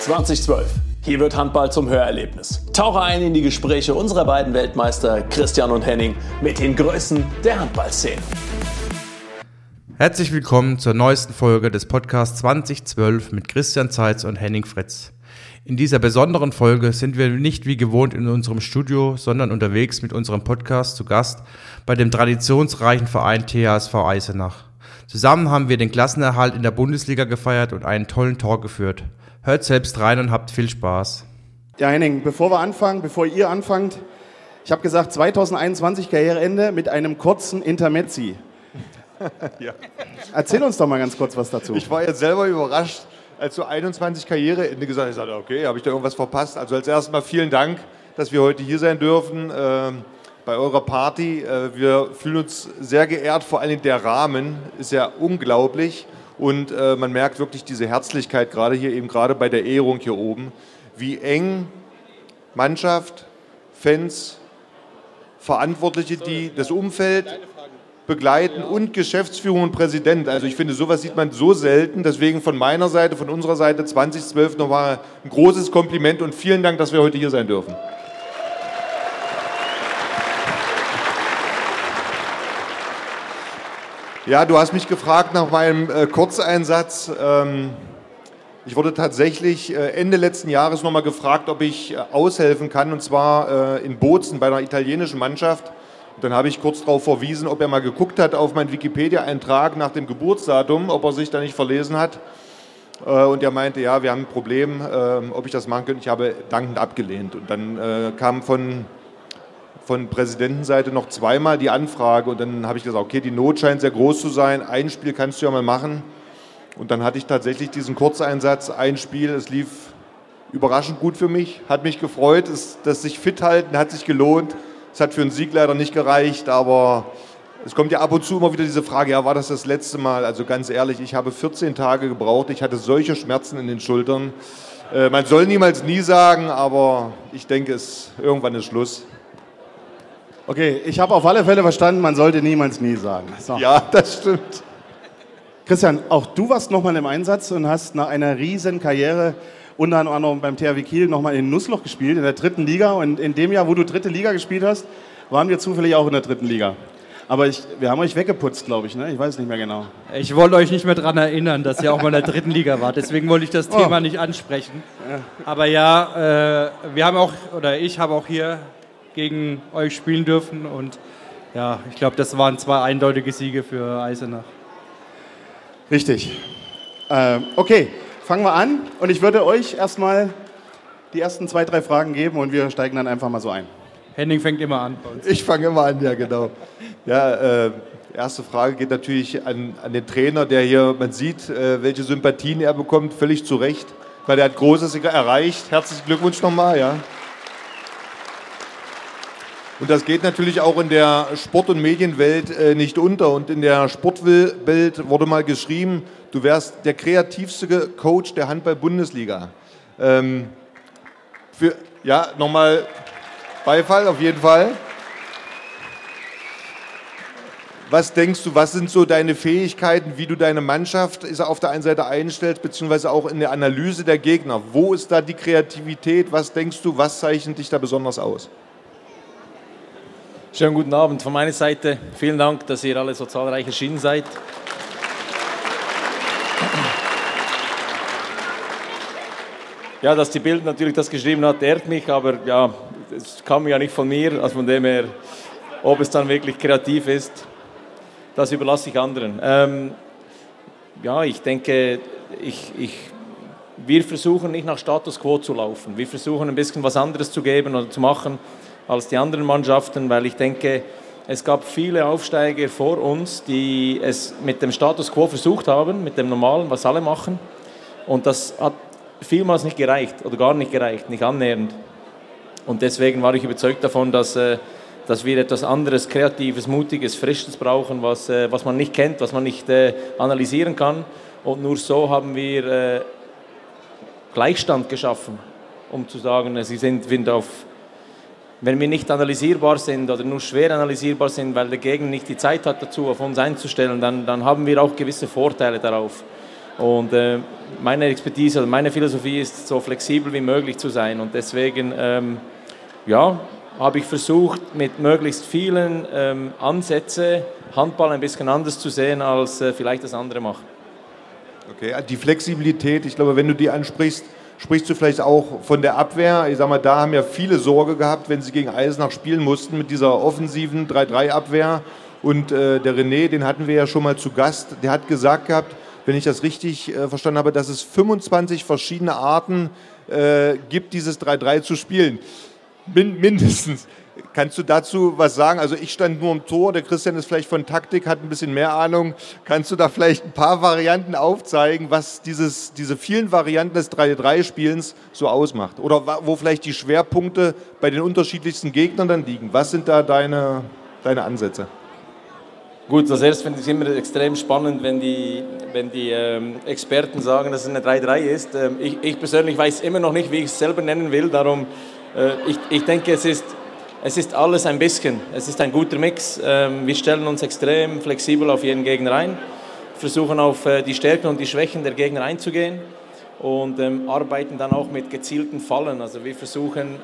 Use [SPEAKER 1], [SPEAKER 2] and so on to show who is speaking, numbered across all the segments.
[SPEAKER 1] 2012. Hier wird Handball zum Hörerlebnis. Tauche ein in die Gespräche unserer beiden Weltmeister Christian und Henning mit den Größen der Handballszene.
[SPEAKER 2] Herzlich willkommen zur neuesten Folge des Podcasts 2012 mit Christian Zeitz und Henning Fritz. In dieser besonderen Folge sind wir nicht wie gewohnt in unserem Studio, sondern unterwegs mit unserem Podcast zu Gast bei dem traditionsreichen Verein THSV Eisenach. Zusammen haben wir den Klassenerhalt in der Bundesliga gefeiert und einen tollen Talk geführt. Hört selbst rein und habt viel Spaß.
[SPEAKER 3] Ja, Henning, bevor ihr anfangt, ich habe gesagt 2021 Karriereende mit einem kurzen Intermezzi.
[SPEAKER 4] Ja.
[SPEAKER 3] Erzähl uns doch mal ganz kurz was dazu.
[SPEAKER 4] Ich war jetzt selber überrascht, als du 21 Karriereende gesagt hast. Ich sagte, okay, habe ich da irgendwas verpasst? Also als erstes mal vielen Dank, dass wir heute hier sein dürfen bei eurer Party. Wir fühlen uns sehr geehrt, vor allem der Rahmen ist ja unglaublich und man merkt wirklich diese Herzlichkeit gerade hier, eben gerade bei der Ehrung hier oben, wie eng Mannschaft, Fans, Verantwortliche, die das Umfeld begleiten und Geschäftsführung und Präsident. Also ich finde, sowas sieht man so selten. Deswegen von meiner Seite, von unserer Seite 2012 nochmal ein großes Kompliment und vielen Dank, dass wir heute hier sein dürfen. Ja, du hast mich gefragt nach meinem Kurzeinsatz. Ich wurde tatsächlich Ende letzten Jahres nochmal gefragt, ob ich aushelfen kann, und zwar in Bozen bei einer italienischen Mannschaft. Und dann habe ich kurz darauf verwiesen, ob er mal geguckt hat auf meinen Wikipedia-Eintrag nach dem Geburtsdatum, ob er sich da nicht verlesen hat. Und er meinte, ja, wir haben ein Problem, ob ich das machen könnte. Ich habe dankend abgelehnt. Und dann kam von Präsidentenseite noch zweimal die Anfrage. Und dann habe ich gesagt, okay, die Not scheint sehr groß zu sein. Ein Spiel kannst du ja mal machen. Und dann hatte ich tatsächlich diesen Kurzeinsatz, ein Spiel. Es lief überraschend gut für mich, hat mich gefreut. Das sich fit halten hat sich gelohnt. Es hat für einen Sieg leider nicht gereicht, aber es kommt ja ab und zu immer wieder diese Frage, ja, war das letzte Mal? Also ganz ehrlich, ich habe 14 Tage gebraucht, ich hatte solche Schmerzen in den Schultern. Man soll niemals nie sagen, aber ich denke, irgendwann ist Schluss.
[SPEAKER 3] Okay, ich habe auf alle Fälle verstanden, man sollte niemals nie sagen. So.
[SPEAKER 4] Ja, das stimmt.
[SPEAKER 3] Christian, auch du warst nochmal im Einsatz und hast nach einer riesen Karriere unter anderem beim THW Kiel nochmal in Nussloch gespielt, in der 3. Liga. Und in dem Jahr, wo du 3. Liga gespielt hast, waren wir zufällig auch in der 3. Liga. Aber wir haben euch weggeputzt, glaube ich, ne? Ich weiß nicht mehr genau.
[SPEAKER 5] Ich wollte euch nicht mehr daran erinnern, dass ihr auch mal in der 3. Liga wart. Deswegen wollte ich das Thema nicht ansprechen.
[SPEAKER 3] Ja.
[SPEAKER 5] Aber ja, ich habe auch hier gegen euch spielen dürfen. Und ja, ich glaube, das waren 2 eindeutige Siege für Eisenach.
[SPEAKER 3] Richtig. Okay. Fangen wir an und ich würde euch erstmal die ersten 2, 3 Fragen geben und wir steigen dann einfach mal so ein.
[SPEAKER 5] Henning fängt immer an bei uns.
[SPEAKER 4] Ich fange immer an, ja genau. Ja, erste Frage geht natürlich an den Trainer, der hier, man sieht, welche Sympathien er bekommt, völlig zu Recht, weil er hat Großes erreicht. Herzlichen Glückwunsch nochmal, ja. Und das geht natürlich auch in der Sport- und Medienwelt nicht unter. Und in der Sportwelt wurde mal geschrieben, du wärst der kreativste Coach der Handball-Bundesliga. Nochmal Beifall auf jeden Fall. Was denkst du, was sind so deine Fähigkeiten, wie du deine Mannschaft auf der einen Seite einstellst, beziehungsweise auch in der Analyse der Gegner? Wo ist da die Kreativität? Was denkst du, was zeichnet dich da besonders aus?
[SPEAKER 6] Schönen guten Abend von meiner Seite. Vielen Dank, dass ihr alle so zahlreich erschienen seid. Ja, dass die Bild natürlich das geschrieben hat, ehrt mich, aber ja, es kam ja nicht von mir, also von dem her, ob es dann wirklich kreativ ist, das überlasse ich anderen. Ich denke, wir versuchen nicht nach Status Quo zu laufen. Wir versuchen ein bisschen was anderes zu geben oder zu machen als die anderen Mannschaften, weil ich denke, es gab viele Aufsteiger vor uns, die es mit dem Status Quo versucht haben, mit dem Normalen, was alle machen. Und das hat vielmals nicht gereicht oder gar nicht gereicht, nicht annähernd. Und deswegen war ich überzeugt davon, dass wir etwas anderes, Kreatives, Mutiges, Frisches brauchen, was man nicht kennt, was man nicht analysieren kann. Und nur so haben wir Gleichstand geschaffen, um zu sagen, wenn wir nicht analysierbar sind oder nur schwer analysierbar sind, weil der Gegner nicht die Zeit hat dazu, auf uns einzustellen, dann haben wir auch gewisse Vorteile darauf. Und meine Expertise, also meine Philosophie ist, so flexibel wie möglich zu sein. Und deswegen habe ich versucht, mit möglichst vielen Ansätzen Handball ein bisschen anders zu sehen, als vielleicht das andere machen.
[SPEAKER 4] Okay, die Flexibilität, ich glaube, wenn du die ansprichst, sprichst du vielleicht auch von der Abwehr. Ich sag mal, da haben ja viele Sorge gehabt, wenn sie gegen Eisenach spielen mussten mit dieser offensiven 3-3-Abwehr. Und der René, den hatten wir ja schon mal zu Gast, der hat gesagt gehabt, wenn ich das richtig verstanden habe, dass es 25 verschiedene Arten gibt, dieses 3-3 zu spielen. Mindestens. Kannst du dazu was sagen? Also ich stand nur im Tor, der Christian ist vielleicht von Taktik, hat ein bisschen mehr Ahnung. Kannst du da vielleicht ein paar Varianten aufzeigen, was diese vielen Varianten des 3-3-Spielens so ausmacht? Oder wo vielleicht die Schwerpunkte bei den unterschiedlichsten Gegnern dann liegen? Was sind da deine Ansätze?
[SPEAKER 6] Gut, als erstes finde ich es immer extrem spannend, wenn die Experten sagen, dass es eine 3-3 ist. Ich persönlich weiß immer noch nicht, wie ich es selber nennen will. Darum, ich denke, es ist alles ein bisschen. Es ist ein guter Mix. Wir stellen uns extrem flexibel auf jeden Gegner ein, versuchen auf die Stärken und die Schwächen der Gegner einzugehen und arbeiten dann auch mit gezielten Fallen. Also wir versuchen...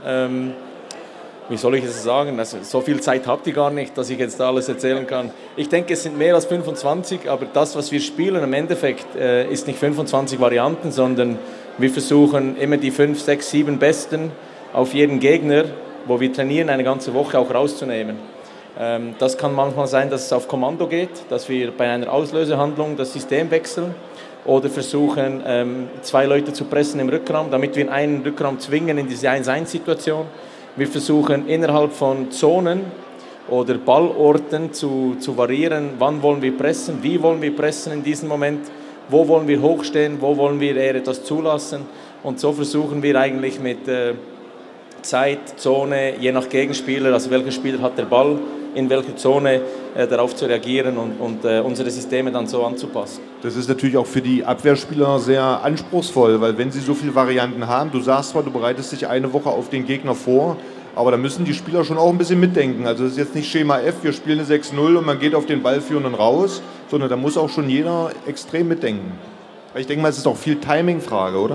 [SPEAKER 6] wie soll ich es sagen? Also, so viel Zeit habt ihr gar nicht, dass ich jetzt da alles erzählen kann. Ich denke, es sind mehr als 25, aber das, was wir spielen, im Endeffekt ist nicht 25 Varianten, sondern wir versuchen immer die 5, 6, 7 Besten auf jeden Gegner, wo wir trainieren, eine ganze Woche auch rauszunehmen. Das kann manchmal sein, dass es auf Kommando geht, dass wir bei einer Auslösehandlung das System wechseln oder versuchen, 2 Leute zu pressen im Rückraum, damit wir einen Rückraum zwingen in diese 1-1-Situation. Wir versuchen innerhalb von Zonen oder Ballorten zu variieren, wann wollen wir pressen, wie wollen wir pressen in diesem Moment, wo wollen wir hochstehen, wo wollen wir eher etwas zulassen. Und so versuchen wir eigentlich mit Zeit, Zone, je nach Gegenspieler, also welcher Spieler hat der Ball, in welcher Zone darauf zu reagieren und unsere Systeme dann so anzupassen.
[SPEAKER 4] Das ist natürlich auch für die Abwehrspieler sehr anspruchsvoll, weil wenn sie so viele Varianten haben, du sagst zwar, du bereitest dich eine Woche auf den Gegner vor, aber da müssen die Spieler schon auch ein bisschen mitdenken. Also es ist jetzt nicht Schema F, wir spielen eine 6-0 und man geht auf den Ballführenden raus, sondern da muss auch schon jeder extrem mitdenken. Ich denke mal, es ist auch viel Timing-Frage, oder?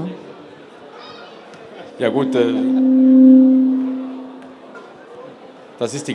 [SPEAKER 6] Ja gut, das ist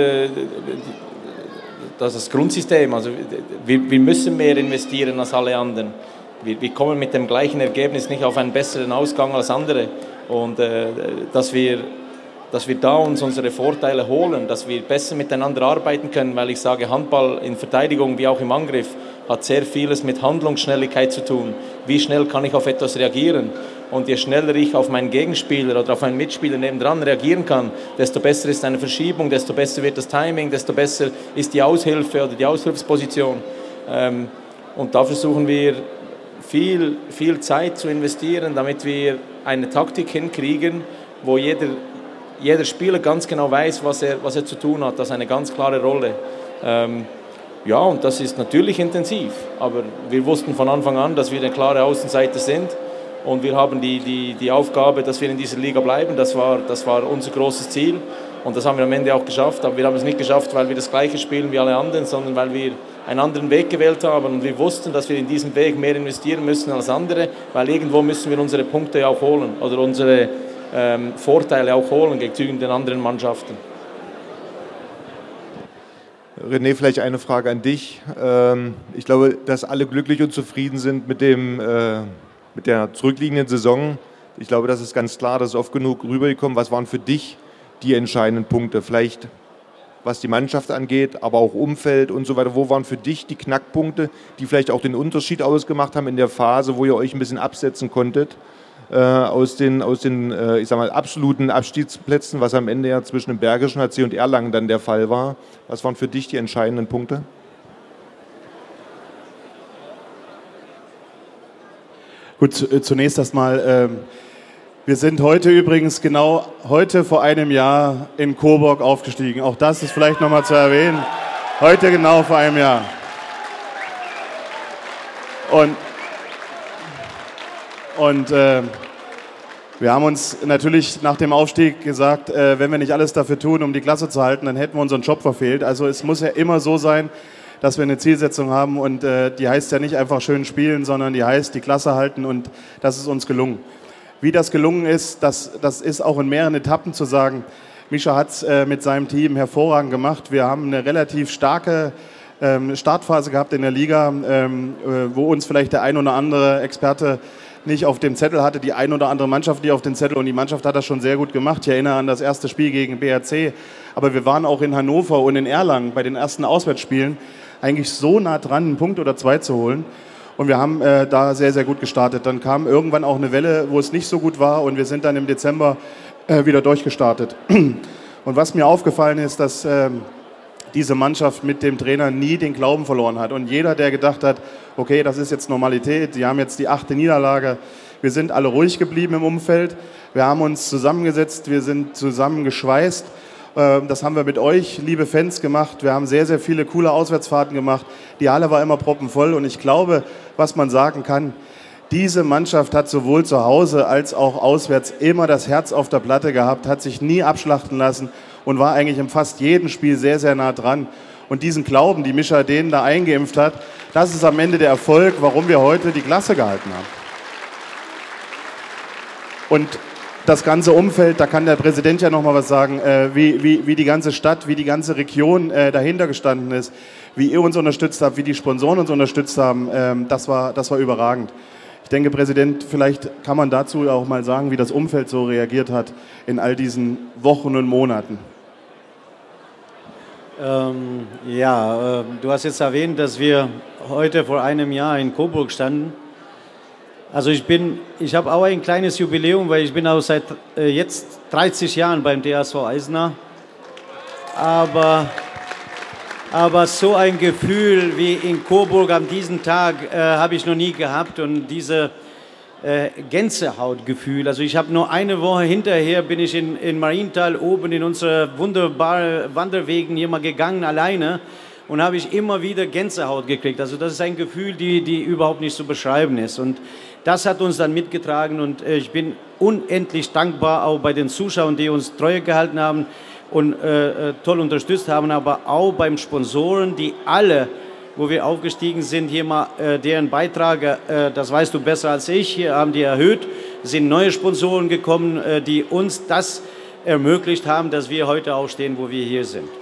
[SPEAKER 6] das Grundsystem. Also wir müssen mehr investieren als alle anderen. Wir kommen mit dem gleichen Ergebnis nicht auf einen besseren Ausgang als andere. Und dass wir da uns unsere Vorteile holen, dass wir besser miteinander arbeiten können, weil ich sage, Handball in Verteidigung wie auch im Angriff hat sehr vieles mit Handlungsschnelligkeit zu tun. Wie schnell kann ich auf etwas reagieren? Und je schneller ich auf meinen Gegenspieler oder auf einen Mitspieler nebendran reagieren kann, desto besser ist eine Verschiebung, desto besser wird das Timing, desto besser ist die Aushilfe oder die Aushilfsposition. Und da versuchen wir viel Zeit zu investieren, damit wir eine Taktik hinkriegen, wo jeder Spieler ganz genau weiß, was er zu tun hat. Das ist eine ganz klare Rolle. Ja, und das ist natürlich intensiv, aber wir wussten von Anfang an, dass wir eine klare Außenseiter sind. Und wir haben die Aufgabe, dass wir in dieser Liga bleiben. Das war unser großes Ziel. Und das haben wir am Ende auch geschafft. Aber wir haben es nicht geschafft, weil wir das Gleiche spielen wie alle anderen, sondern weil wir einen anderen Weg gewählt haben. Und wir wussten, dass wir in diesem Weg mehr investieren müssen als andere, weil irgendwo müssen wir unsere Punkte auch holen oder unsere Vorteile auch holen gegenüber den anderen Mannschaften.
[SPEAKER 4] René, vielleicht eine Frage an dich. Ich glaube, dass alle glücklich und zufrieden sind mit der zurückliegenden Saison. Ich glaube, das ist ganz klar, das ist oft genug rübergekommen. Was waren für dich die entscheidenden Punkte? Vielleicht was die Mannschaft angeht, aber auch Umfeld und so weiter. Wo waren für dich die Knackpunkte, die vielleicht auch den Unterschied ausgemacht haben in der Phase, wo ihr euch ein bisschen absetzen konntet aus den ich sag mal, absoluten Abstiegsplätzen, was am Ende ja zwischen dem Bergischen HC und Erlangen dann der Fall war? Was waren für dich die entscheidenden Punkte?
[SPEAKER 3] Gut, zunächst erstmal, wir sind heute übrigens genau vor einem Jahr in Coburg aufgestiegen. Auch das ist vielleicht nochmal zu erwähnen. Heute genau vor einem Jahr. Und wir haben uns natürlich nach dem Aufstieg gesagt, wenn wir nicht alles dafür tun, um die Klasse zu halten, dann hätten wir unseren Job verfehlt. Also es muss ja immer so sein, dass wir eine Zielsetzung haben und die heißt ja nicht einfach schön spielen, sondern die heißt die Klasse halten und das ist uns gelungen. Wie das gelungen ist, das ist auch in mehreren Etappen zu sagen. Mischa hat es mit seinem Team hervorragend gemacht. Wir haben eine relativ starke Startphase gehabt in der Liga, wo uns vielleicht der ein oder andere Experte nicht auf dem Zettel hatte, die ein oder andere Mannschaft nicht auf dem Zettel und die Mannschaft hat das schon sehr gut gemacht. Ich erinnere an das erste Spiel gegen BRC, aber wir waren auch in Hannover und in Erlangen bei den ersten Auswärtsspielen eigentlich so nah dran, einen Punkt oder 2 zu holen und wir haben da sehr, sehr gut gestartet. Dann kam irgendwann auch eine Welle, wo es nicht so gut war und wir sind dann im Dezember wieder durchgestartet. Und was mir aufgefallen ist, dass diese Mannschaft mit dem Trainer nie den Glauben verloren hat. Und jeder, der gedacht hat, okay, das ist jetzt Normalität, sie haben jetzt die 8. Niederlage, wir sind alle ruhig geblieben im Umfeld, wir haben uns zusammengesetzt, wir sind zusammen geschweißt. Das haben wir mit euch, liebe Fans, gemacht. Wir haben sehr, sehr viele coole Auswärtsfahrten gemacht. Die Halle war immer proppenvoll und ich glaube, was man sagen kann, diese Mannschaft hat sowohl zu Hause als auch auswärts immer das Herz auf der Platte gehabt, hat sich nie abschlachten lassen und war eigentlich in fast jedem Spiel sehr, sehr nah dran. Und diesen Glauben, die Mischa denen da eingeimpft hat, das ist am Ende der Erfolg, warum wir heute die Klasse gehalten haben. Und das ganze Umfeld, da kann der Präsident ja noch mal was sagen, wie die ganze Stadt, wie die ganze Region dahinter gestanden ist, wie ihr uns unterstützt habt, wie die Sponsoren uns unterstützt haben, das war überragend. Ich denke, Präsident, vielleicht kann man dazu auch mal sagen, wie das Umfeld so reagiert hat in all diesen Wochen und Monaten.
[SPEAKER 7] Du hast jetzt erwähnt, dass wir heute vor einem Jahr in Coburg standen. Also ich habe auch ein kleines Jubiläum, weil ich bin auch seit jetzt 30 Jahren beim THSV Eisenach. Aber so ein Gefühl wie in Coburg an diesem Tag habe ich noch nie gehabt und diese Gänsehautgefühl. Also ich habe nur eine Woche hinterher bin ich in Marienthal oben in unsere wunderbaren Wanderwegen hier mal gegangen alleine und habe ich immer wieder Gänsehaut gekriegt. Also das ist ein Gefühl, die überhaupt nicht zu beschreiben ist und das hat uns dann mitgetragen und ich bin unendlich dankbar auch bei den Zuschauern, die uns Treue gehalten haben und toll unterstützt haben, aber auch beim Sponsoren, die alle, wo wir aufgestiegen sind, hier mal deren Beitrag, das weißt du besser als ich, hier haben die erhöht, sind neue Sponsoren gekommen, die uns das ermöglicht haben, dass wir heute auch stehen, wo wir hier sind.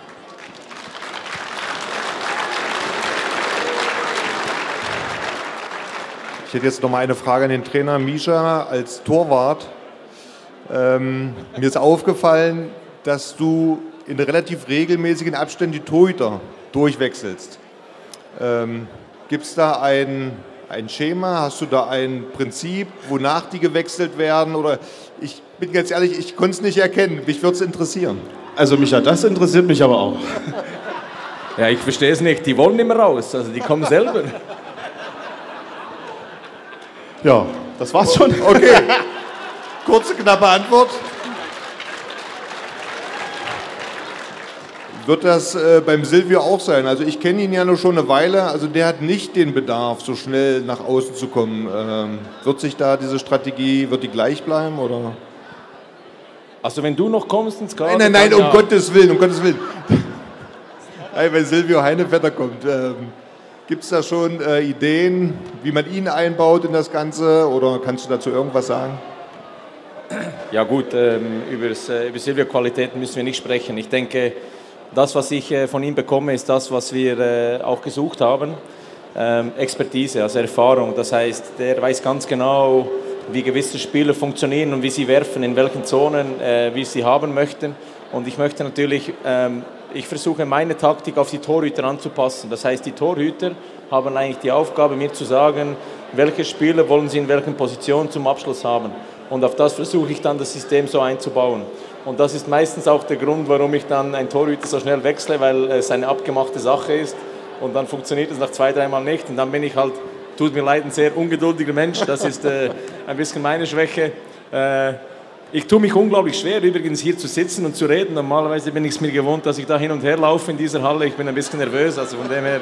[SPEAKER 4] Ich hätte jetzt noch mal eine Frage an den Trainer Mischa als Torwart. Mir ist aufgefallen, dass du in relativ regelmäßigen Abständen die Torhüter durchwechselst. Gibt es da ein Schema? Hast du da ein Prinzip, wonach die gewechselt werden? Oder ich bin ganz ehrlich, ich konnte es nicht erkennen. Mich würde es interessieren.
[SPEAKER 3] Also Mischa, das interessiert mich aber auch.
[SPEAKER 6] Ja, ich verstehe es nicht. Die wollen immer raus, also die kommen selber.
[SPEAKER 3] Ja, das war's schon.
[SPEAKER 4] Okay, kurze, knappe Antwort. Wird das beim Silvio auch sein? Also ich kenne ihn ja nur schon eine Weile, also der hat nicht den Bedarf, so schnell nach außen zu kommen. Wird sich da diese Strategie, wird die gleich bleiben, oder?
[SPEAKER 6] Also wenn du noch kommst ins Kader...
[SPEAKER 4] Nein, um Gottes Willen, um Gottes Willen. Wenn Silvio Heinevetter kommt, gibt es da schon Ideen, wie man ihn einbaut in das Ganze, oder kannst du dazu irgendwas sagen?
[SPEAKER 6] Ja gut, über Silvio-Qualitäten müssen wir nicht sprechen. Ich denke, das, was ich von ihm bekomme, ist das, was wir auch gesucht haben. Expertise, also Erfahrung. Das heißt, der weiß ganz genau, wie gewisse Spieler funktionieren und wie sie werfen, in welchen Zonen wir sie haben möchten. Und ich möchte natürlich, ich versuche meine Taktik auf die Torhüter anzupassen. Das heißt, die Torhüter haben eigentlich die Aufgabe, mir zu sagen, welche Spieler wollen sie in welchen Positionen zum Abschluss haben. Und auf das versuche ich dann das System so einzubauen. Und das ist meistens auch der Grund, warum ich dann einen Torhüter so schnell wechsle, weil es eine abgemachte Sache ist und dann funktioniert es nach 2-3 Mal nicht und dann bin ich halt, tut mir leid, ein sehr ungeduldiger Mensch, das ist ein bisschen meine Schwäche. Ich tue mich unglaublich schwer, übrigens hier zu sitzen und zu reden. Normalerweise bin ich es mir gewohnt, dass ich da hin und her laufe in dieser Halle. Ich bin ein bisschen nervös, also von dem her...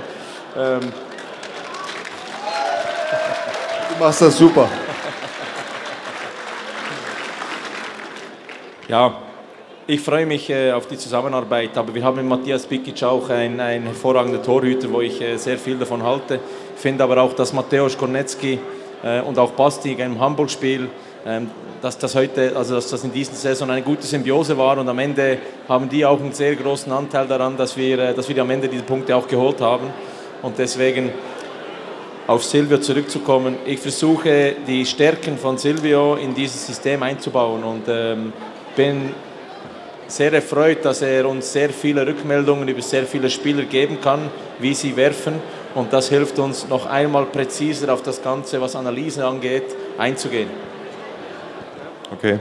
[SPEAKER 4] Du machst das super.
[SPEAKER 6] Ja, Ich freue mich auf die Zusammenarbeit, aber wir haben mit Matthias Bikic auch einen hervorragenden Torhüter, wo ich sehr viel davon halte. Ich finde aber auch, dass Mateusz Kornecki und auch Basti im Hamburg-Spiel, dass das in dieser Saison eine gute Symbiose war und am Ende haben die auch einen sehr großen Anteil daran, dass wir am Ende diese Punkte auch geholt haben. Und deswegen auf Silvio zurückzukommen, ich versuche die Stärken von Silvio in dieses System einzubauen und bin sehr erfreut, dass er uns sehr viele Rückmeldungen über sehr viele Spieler geben kann, wie sie werfen. Und das hilft uns noch einmal präziser auf das Ganze, was Analyse angeht, einzugehen.
[SPEAKER 4] Okay.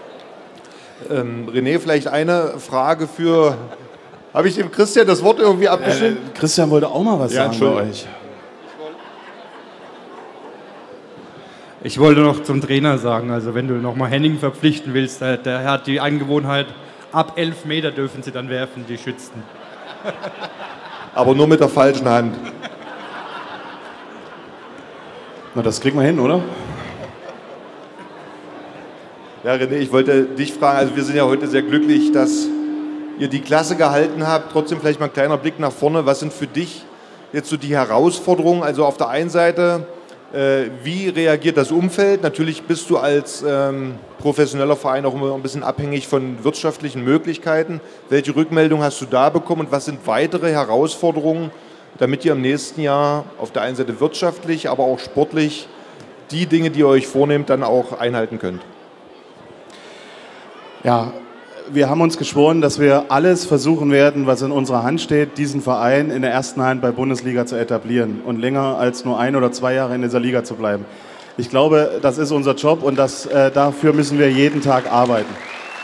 [SPEAKER 4] René, vielleicht eine Frage für... Habe ich dem Christian das Wort irgendwie abgeschnitten?
[SPEAKER 3] Christian wollte auch mal was sagen bei euch.
[SPEAKER 5] Ich wollte noch zum Trainer sagen, also wenn du nochmal Henning verpflichten willst, der hat die Angewohnheit, ab 11 Meter dürfen sie dann werfen, die Schützen.
[SPEAKER 4] Aber nur mit der falschen Hand.
[SPEAKER 3] Na, das kriegen wir hin, oder?
[SPEAKER 4] Ja, René, ich wollte dich fragen, also wir sind ja heute sehr glücklich, dass ihr die Klasse gehalten habt. Trotzdem vielleicht mal ein kleiner Blick nach vorne. Was sind für dich jetzt so die Herausforderungen? Also auf der einen Seite, wie reagiert das Umfeld? Natürlich bist du als professioneller Verein auch immer ein bisschen abhängig von wirtschaftlichen Möglichkeiten. Welche Rückmeldung hast du da bekommen und was sind weitere Herausforderungen, damit ihr im nächsten Jahr auf der einen Seite wirtschaftlich, aber auch sportlich die Dinge, die ihr euch vornehmt, dann auch einhalten könnt?
[SPEAKER 3] Ja, wir haben uns geschworen, dass wir alles versuchen werden, was in unserer Hand steht, diesen Verein in der ersten Hand bei Bundesliga zu etablieren und länger als nur 1 oder 2 Jahre in dieser Liga zu bleiben. Ich glaube, das ist unser Job und dafür müssen wir jeden Tag arbeiten.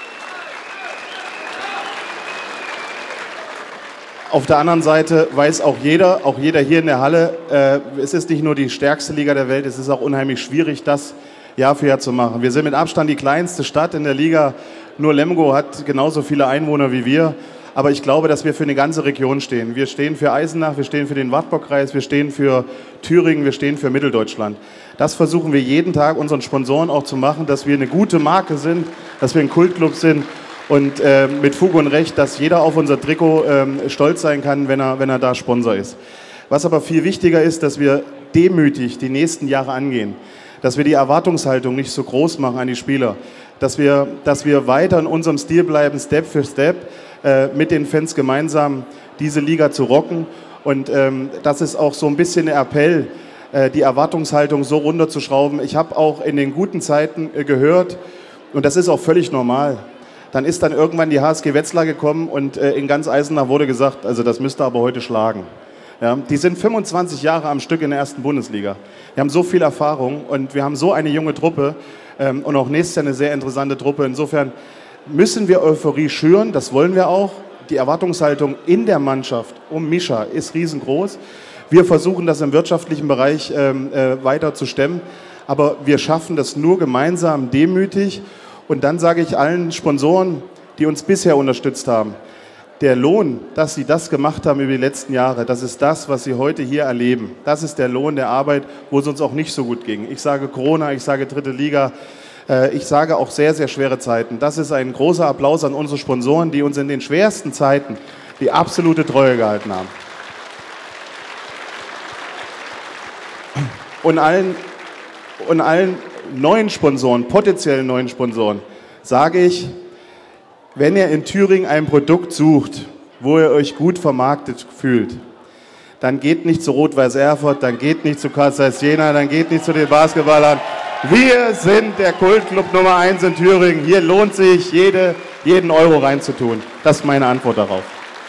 [SPEAKER 3] Auf der anderen Seite weiß auch jeder hier in der Halle, es ist nicht nur die stärkste Liga der Welt, es ist auch unheimlich schwierig, das Jahr für Jahr zu machen. Wir sind mit Abstand die kleinste Stadt in der Liga. Nur Lemgo hat genauso viele Einwohner wie wir. Aber ich glaube, dass wir für eine ganze Region stehen. Wir stehen für Eisenach, wir stehen für den Wartburgkreis, wir stehen für Thüringen, wir stehen für Mitteldeutschland. Das versuchen wir jeden Tag unseren Sponsoren auch zu machen, dass wir eine gute Marke sind, dass wir ein Kultclub sind und mit Fug und Recht, dass jeder auf unser Trikot stolz sein kann, wenn er da Sponsor ist. Was aber viel wichtiger ist, dass wir demütig die nächsten Jahre angehen, dass wir die Erwartungshaltung nicht so groß machen an die Spieler, dass wir weiter in unserem Stil bleiben, Step für Step, mit den Fans gemeinsam diese Liga zu rocken. Und das ist auch so ein bisschen der Appell, die Erwartungshaltung so runterzuschrauben. Ich habe auch in den guten Zeiten gehört, und das ist auch völlig normal, dann ist dann irgendwann die HSG Wetzlar gekommen und in ganz Eisenach wurde gesagt, also das müsst ihr aber heute schlagen. Ja, die sind 25 Jahre am Stück in der ersten Bundesliga. Wir haben so viel Erfahrung und wir haben so eine junge Truppe und auch nächstes Jahr eine sehr interessante Truppe. Insofern müssen wir Euphorie schüren, das wollen wir auch. Die Erwartungshaltung in der Mannschaft um Mischa ist riesengroß. Wir versuchen das im wirtschaftlichen Bereich weiter zu stemmen, aber wir schaffen das nur gemeinsam demütig. Und dann sage ich allen Sponsoren, die uns bisher unterstützt haben, der Lohn, dass sie das gemacht haben über die letzten Jahre, das ist das, was sie heute hier erleben. Das ist der Lohn der Arbeit, wo es uns auch nicht so gut ging. Ich sage Corona, ich sage dritte Liga, ich sage auch sehr, sehr schwere Zeiten. Das ist ein großer Applaus an unsere Sponsoren, die uns in den schwersten Zeiten die absolute Treue gehalten haben. Und allen neuen Sponsoren, potenziellen neuen Sponsoren, sage ich, wenn ihr in Thüringen ein Produkt sucht, wo ihr euch gut vermarktet fühlt, dann geht nicht zu Rot-Weiß Erfurt, dann geht nicht zu Karl Zeiss Jena, dann geht nicht zu den Basketballern. Wir sind der Kultclub Nummer 1 in Thüringen. Hier lohnt sich, jeden Euro reinzutun. Das ist meine Antwort darauf.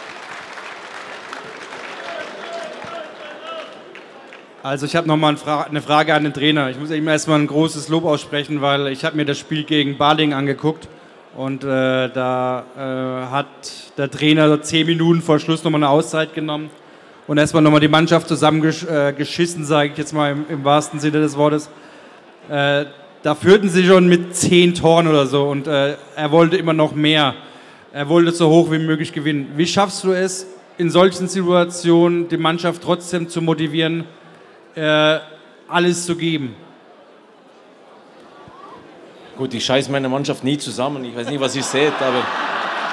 [SPEAKER 5] Also ich habe nochmal eine Frage an den Trainer. Ich muss ihm erstmal ein großes Lob aussprechen, weil ich habe mir das Spiel gegen Balingen angeguckt. Und da hat der Trainer 10 Minuten vor Schluss nochmal eine Auszeit genommen und erstmal nochmal die Mannschaft zusammengeschissen, sage ich jetzt mal im wahrsten Sinne des Wortes. Da führten sie schon mit 10 Toren oder so und er wollte immer noch mehr. Er wollte so hoch wie möglich gewinnen. Wie schaffst du es, in solchen Situationen die Mannschaft trotzdem zu motivieren, alles zu geben?
[SPEAKER 6] Gut, ich scheiße meine Mannschaft nie zusammen. Ich weiß nicht, was ihr seht, aber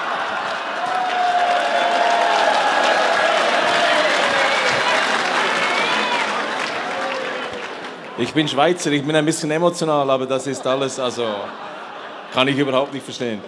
[SPEAKER 6] Ich bin Schweizer, ich bin ein bisschen emotional, aber das ist alles, also kann ich überhaupt nicht verstehen.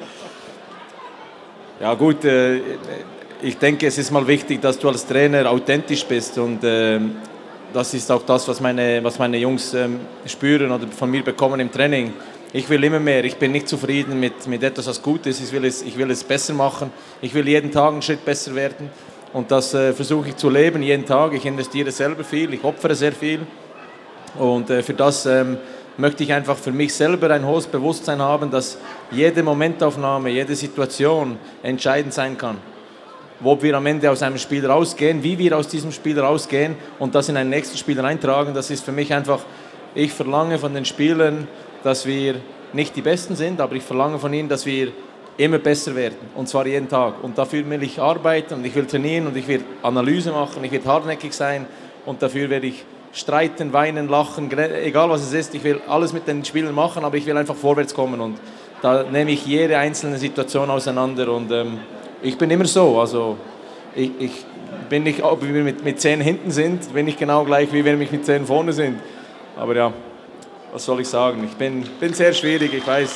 [SPEAKER 6] Ja gut, ich denke, es ist mal wichtig, dass du als Trainer authentisch bist und das ist auch das, was meine Jungs spüren oder von mir bekommen im Training. Ich will immer mehr, ich bin nicht zufrieden mit etwas, was gut ist, ich will es besser machen, ich will jeden Tag einen Schritt besser werden und das versuche ich zu leben, jeden Tag. Ich investiere selber viel, ich opfere sehr viel und für das möchte ich einfach für mich selber ein hohes Bewusstsein haben, dass jede Momentaufnahme, jede Situation entscheidend sein kann. Ob wir am Ende aus einem Spiel rausgehen, wie wir aus diesem Spiel rausgehen und das in ein nächstes Spiel reintragen, das ist für mich einfach, ich verlange von den Spielern, dass wir nicht die Besten sind, aber ich verlange von ihnen, dass wir immer besser werden und zwar jeden Tag. Und dafür will ich arbeiten und ich will trainieren und ich will Analyse machen, ich will hartnäckig sein und dafür werde ich streiten, weinen, lachen, egal was es ist. Ich will alles mit den Spielern machen, aber ich will einfach vorwärts kommen und da nehme ich jede einzelne Situation auseinander und ich bin immer so, also ich bin nicht, ob wir mit 10 hinten sind, bin ich genau gleich, wie wenn wir mit 10 vorne sind. Aber ja, was soll ich sagen, ich bin sehr schwierig, ich weiß.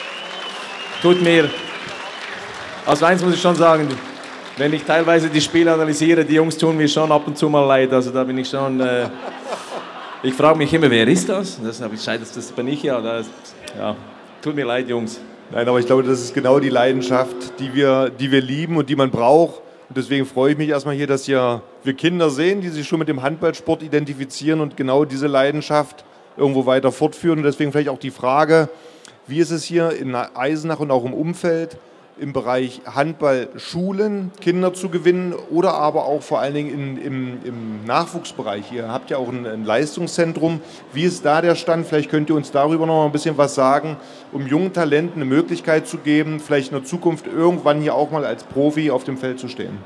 [SPEAKER 6] Tut mir, also eins muss ich schon sagen, wenn ich teilweise die Spiele analysiere, die Jungs tun mir schon ab und zu mal leid, also da bin ich schon, ich frage mich immer, wer ist das? Das bin ich ja, ja, tut mir leid, Jungs.
[SPEAKER 4] Nein, aber ich glaube, das ist genau die Leidenschaft, die wir lieben und die man braucht. Und deswegen freue ich mich erstmal hier, dass wir Kinder sehen, die sich schon mit dem Handballsport identifizieren und genau diese Leidenschaft irgendwo weiter fortführen. Und deswegen vielleicht auch die Frage, wie ist es hier in Eisenach und auch im Umfeld im Bereich Handballschulen Kinder zu gewinnen oder aber auch vor allen Dingen im Nachwuchsbereich. Ihr habt ja auch ein Leistungszentrum. Wie ist da der Stand? Vielleicht könnt ihr uns darüber noch mal ein bisschen was sagen, um jungen Talenten eine Möglichkeit zu geben, vielleicht in der Zukunft irgendwann hier auch mal als Profi auf dem Feld zu stehen.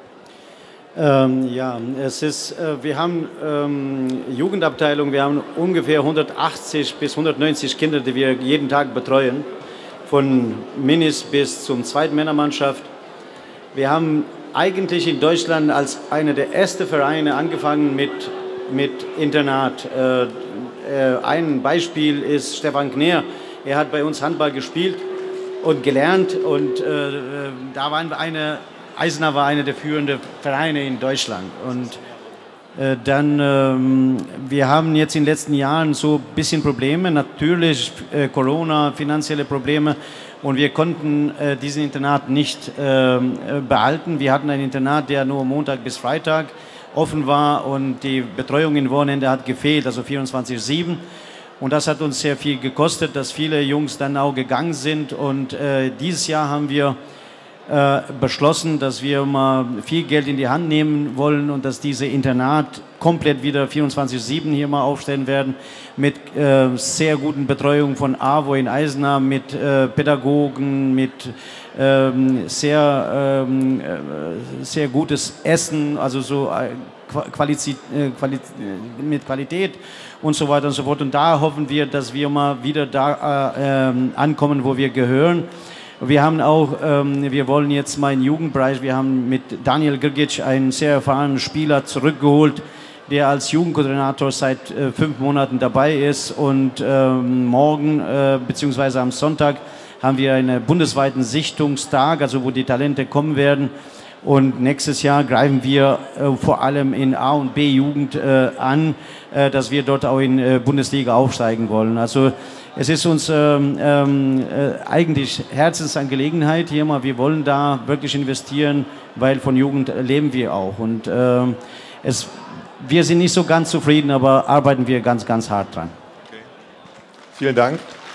[SPEAKER 7] Ja, wir haben Jugendabteilung, wir haben ungefähr 180 bis 190 Kinder, die wir jeden Tag betreuen, von Minis bis zum Zweitmännermannschaft. Wir haben eigentlich in Deutschland als einer der ersten Vereine angefangen mit Internat. Ein Beispiel ist Stefan Kner. Er hat bei uns Handball gespielt und gelernt und da waren wir Eisenach war einer der führenden Vereine in Deutschland. Und wir haben jetzt in den letzten Jahren so ein bisschen Probleme, natürlich Corona, finanzielle Probleme und wir konnten diesen Internat nicht behalten. Wir hatten ein Internat, der nur Montag bis Freitag offen war und die Betreuung im Wochenende hat gefehlt, also 24/7. Und das hat uns sehr viel gekostet, dass viele Jungs dann auch gegangen sind und dieses Jahr haben wir beschlossen, dass wir mal viel Geld in die Hand nehmen wollen und dass diese Internat komplett wieder 24/7 hier mal aufstellen werden mit sehr guten Betreuung von AWO in Eisenach, mit Pädagogen, mit sehr gutes Essen, also so mit Qualität und so weiter und so fort. Und da hoffen wir, dass wir mal wieder da ankommen, wo wir gehören. Wir haben auch, wir wollen jetzt mal einen Jugendbereich, wir haben mit Daniel Grgic einen sehr erfahrenen Spieler zurückgeholt, der als Jugendkoordinator seit 5 Monaten dabei ist und morgen beziehungsweise am Sonntag haben wir einen bundesweiten Sichtungstag, also wo die Talente kommen werden und nächstes Jahr greifen wir vor allem in A- und B-Jugend an, dass wir dort auch in Bundesliga aufsteigen wollen. Also es ist uns eigentlich Herzensangelegenheit hier mal. Wir wollen da wirklich investieren, weil von Jugend leben wir auch. Und wir sind nicht so ganz zufrieden, aber arbeiten wir ganz, ganz hart dran.
[SPEAKER 4] Okay. Vielen Dank.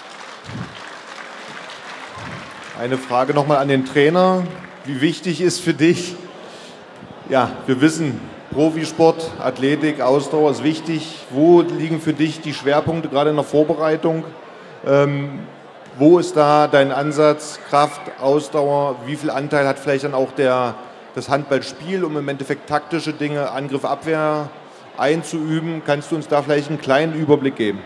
[SPEAKER 4] Eine Frage nochmal an den Trainer. Wie wichtig ist für dich, ja, wir wissen, Profisport, Athletik, Ausdauer ist wichtig. Wo liegen für dich die Schwerpunkte, gerade in der Vorbereitung? Wo ist da dein Ansatz, Kraft, Ausdauer? Wie viel Anteil hat vielleicht dann auch das Handballspiel, um im Endeffekt taktische Dinge, Angriff, Abwehr einzuüben? Kannst du uns da vielleicht einen kleinen Überblick geben?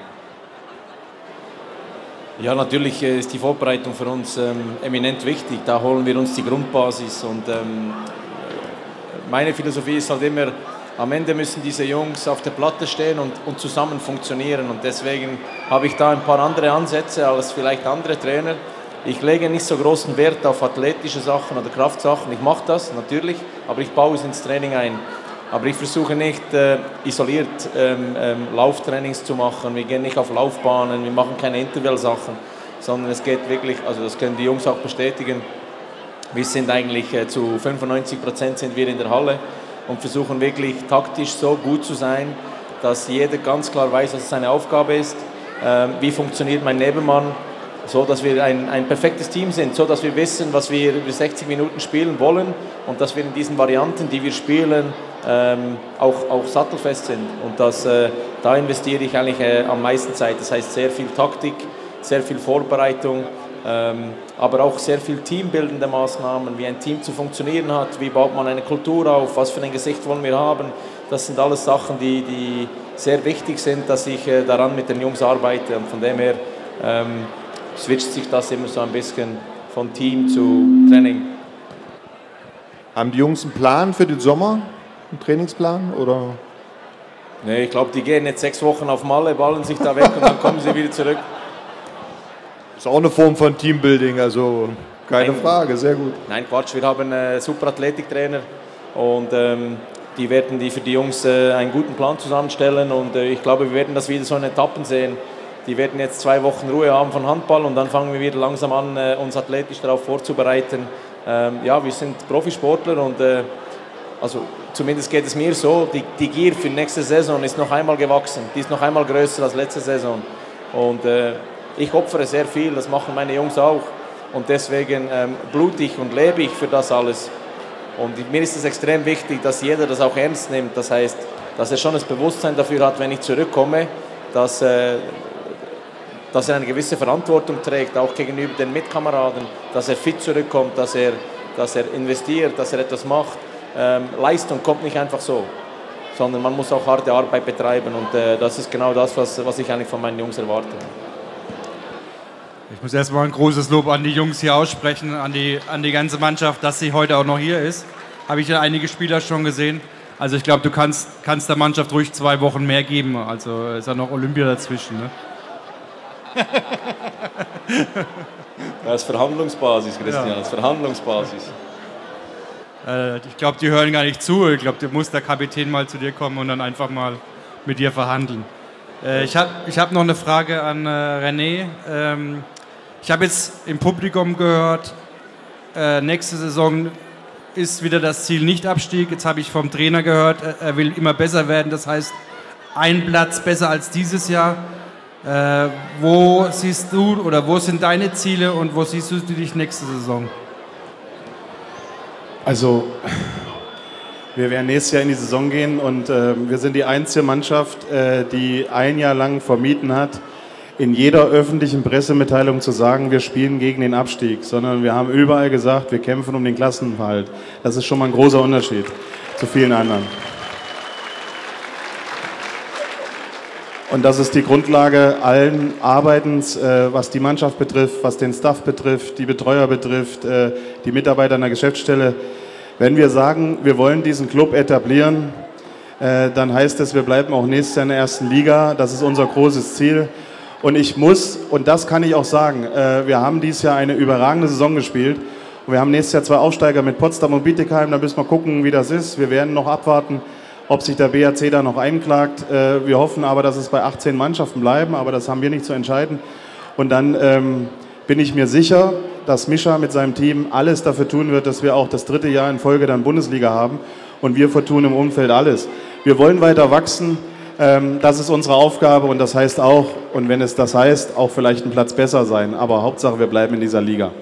[SPEAKER 6] Ja, natürlich ist die Vorbereitung für uns eminent wichtig. Da holen wir uns die Grundbasis und meine Philosophie ist halt immer, am Ende müssen diese Jungs auf der Platte stehen und zusammen funktionieren. Und deswegen habe ich da ein paar andere Ansätze als vielleicht andere Trainer. Ich lege nicht so großen Wert auf athletische Sachen oder Kraftsachen. Ich mache das natürlich, aber ich baue es ins Training ein. Aber ich versuche nicht isoliert Lauftrainings zu machen. Wir gehen nicht auf Laufbahnen, wir machen keine Intervallsachen, sondern es geht wirklich, also das können die Jungs auch bestätigen, wir sind eigentlich zu 95% sind wir in der Halle und versuchen wirklich taktisch so gut zu sein, dass jeder ganz klar weiß, was seine Aufgabe ist, wie funktioniert mein Nebenmann, so dass wir ein perfektes Team sind, so dass wir wissen, was wir über 60 Minuten spielen wollen und dass wir in diesen Varianten, die wir spielen, auch sattelfest sind. Und da investiere ich eigentlich am meisten Zeit. Das heißt sehr viel Taktik, sehr viel Vorbereitung, aber auch sehr viel teambildende Maßnahmen, wie ein Team zu funktionieren hat, wie baut man eine Kultur auf, was für ein Gesicht wollen wir haben. Das sind alles Sachen, die sehr wichtig sind, dass ich daran mit den Jungs arbeite. Und von dem her switcht sich das immer so ein bisschen von Team zu Training.
[SPEAKER 4] Haben die Jungs einen Plan für den Sommer? Einen Trainingsplan? Oder?
[SPEAKER 6] Nee, ich glaube, die gehen jetzt 6 Wochen auf Malle, ballen sich da weg und dann kommen sie wieder zurück.
[SPEAKER 4] Ist auch eine Form von Teambuilding, also keine Frage, sehr gut.
[SPEAKER 6] Nein, Quatsch, wir haben super Athletiktrainer und die werden für die Jungs einen guten Plan zusammenstellen und ich glaube, wir werden das wieder so in Etappen sehen. Die werden jetzt 2 Wochen Ruhe haben von Handball und dann fangen wir wieder langsam an, uns athletisch darauf vorzubereiten. Ja, wir sind Profisportler und also zumindest geht es mir so, die Gier für die nächste Saison ist noch einmal gewachsen, die ist noch einmal größer als letzte Saison und ich opfere sehr viel, das machen meine Jungs auch und deswegen blute ich und lebe ich für das alles. Und mir ist es extrem wichtig, dass jeder das auch ernst nimmt. Das heißt, dass er schon das Bewusstsein dafür hat, wenn ich zurückkomme, dass er eine gewisse Verantwortung trägt, auch gegenüber den Mitkameraden, dass er fit zurückkommt, dass er investiert, dass er etwas macht. Leistung kommt nicht einfach so, sondern man muss auch harte Arbeit betreiben und das ist genau das, was ich eigentlich von meinen Jungs erwarte.
[SPEAKER 5] Ich muss erstmal ein großes Lob an die Jungs hier aussprechen, an die ganze Mannschaft, dass sie heute auch noch hier ist. Habe ich ja einige Spieler schon gesehen. Also ich glaube, du kannst der Mannschaft ruhig 2 Wochen mehr geben. Also ist ja noch Olympia dazwischen. Ne?
[SPEAKER 6] Das ist Verhandlungsbasis, Christian, ja. Das ist Verhandlungsbasis.
[SPEAKER 5] Ich glaube, die hören gar nicht zu. Ich glaube, da muss der Kapitän mal zu dir kommen und dann einfach mal mit dir verhandeln. Ich hab noch eine Frage an René. Ich habe jetzt im Publikum gehört, nächste Saison ist wieder das Ziel nicht Abstieg. Jetzt habe ich vom Trainer gehört, er will immer besser werden. Das heißt, ein Platz besser als dieses Jahr. Wo siehst du oder wo sind deine Ziele und wo siehst du dich nächste Saison?
[SPEAKER 3] Also, wir werden nächstes Jahr in die Saison gehen und wir sind die einzige Mannschaft, die ein Jahr lang vermieden hat, in jeder öffentlichen Pressemitteilung zu sagen, wir spielen gegen den Abstieg, sondern wir haben überall gesagt, wir kämpfen um den Klassenerhalt. Das ist schon mal ein großer Unterschied zu vielen anderen. Und das ist die Grundlage allen Arbeitens, was die Mannschaft betrifft, was den Staff betrifft, die Betreuer betrifft, die Mitarbeiter an der Geschäftsstelle. Wenn wir sagen, wir wollen diesen Club etablieren, dann heißt es, wir bleiben auch nächstes Jahr in der ersten Liga. Das ist unser großes Ziel. Und ich muss, und das kann ich auch sagen, wir haben dieses Jahr eine überragende Saison gespielt. Und wir haben nächstes Jahr 2 Aufsteiger mit Potsdam und Bietigheim. Da müssen wir gucken, wie das ist. Wir werden noch abwarten, ob sich der BAC da noch einklagt. Wir hoffen aber, dass es bei 18 Mannschaften bleiben, aber das haben wir nicht zu entscheiden. Und dann bin ich mir sicher, dass Mischa mit seinem Team alles dafür tun wird, dass wir auch das 3. Jahr in Folge dann Bundesliga haben. Und wir tun im Umfeld alles. Wir wollen weiter wachsen. Das ist unsere Aufgabe und das heißt auch, und wenn es das heißt, auch vielleicht einen Platz besser sein. Aber Hauptsache, wir bleiben in dieser Liga.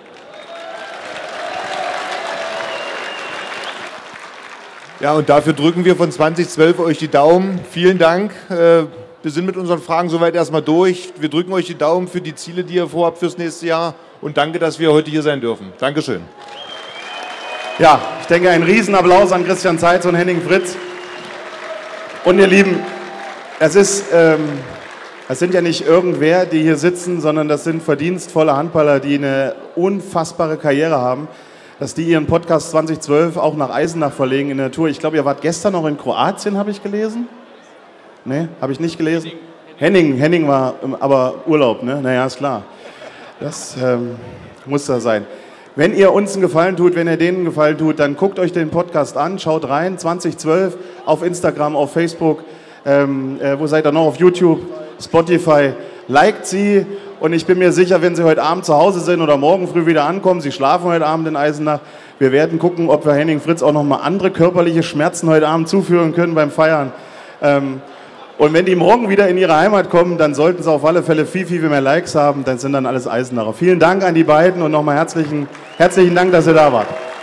[SPEAKER 4] Ja, und dafür drücken wir von 2012 euch die Daumen. Vielen Dank. Wir sind mit unseren Fragen soweit erstmal durch. Wir drücken euch die Daumen für die Ziele, die ihr vorhabt fürs nächste Jahr. Und danke, dass wir heute hier sein dürfen. Dankeschön.
[SPEAKER 3] Ja, ich denke, ein Riesenapplaus an Christian Zeitz und Henning Fritz. Und ihr Lieben, es sind ja nicht irgendwer, die hier sitzen, sondern das sind verdienstvolle Handballer, die eine unfassbare Karriere haben. dass die ihren Podcast 2012 auch nach Eisenach verlegen in der Tour. Ich glaube, ihr wart gestern noch in Kroatien, habe ich gelesen. Ne, habe ich nicht gelesen. Henning war aber Urlaub, ne? Naja, ist klar. Das muss da sein. Wenn ihr uns einen Gefallen tut, wenn ihr denen einen Gefallen tut, dann guckt euch den Podcast an, schaut rein, 2012 auf Instagram, auf Facebook, wo seid ihr noch? Auf YouTube, Spotify, liked sie und ich bin mir sicher, wenn sie heute Abend zu Hause sind oder morgen früh wieder ankommen, sie schlafen heute Abend in Eisenach, wir werden gucken, ob wir Henning Fritz auch nochmal andere körperliche Schmerzen heute Abend zuführen können beim Feiern. Und wenn die morgen wieder in ihre Heimat kommen, dann sollten sie auf alle Fälle viel, viel mehr Likes haben, dann sind dann alles Eisenacher. Vielen Dank an die beiden und nochmal herzlichen Dank, dass ihr da wart.